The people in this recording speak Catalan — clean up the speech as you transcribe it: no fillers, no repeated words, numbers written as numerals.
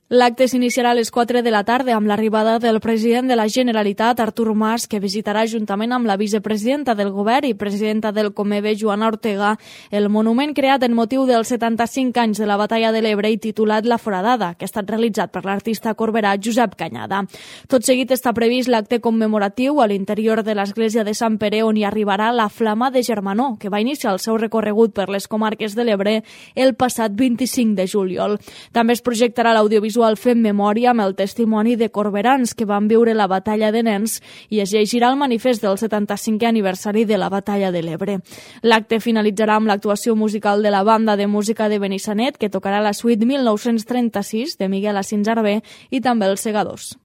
L'acte s'iniciarà a les 4 de la tarda amb l'arribada del president de la Generalitat, Artur Mas, que visitarà juntament amb la vicepresidenta del govern i presidenta del Comebe, Joana Ortega, el monument creat en motiu dels 75 anys de la Batalla de l'Ebre i titulat La Foradada, que ha estat realitzat per l'artista corberà Josep Canyada. Tot seguit està previst l'acte commemoratiu a l'interior de l'església de Sant Pere, on hi arribarà la Flama de Germanó, que va iniciar el seu recorregut per les comarques de l'Ebre el passat 25 de juliol. També es projectarà l'audiovisual Fent Memòria amb el testimoni de corberans que van viure la batalla de Nens i es llegirà el manifest del 75è aniversari de la batalla de l'Ebre. L'acte finalitzarà amb l'actuació musical de la banda de música de Benissanet, que tocarà la suite 1936 de Miguel Asins Arbé i també els Segadors.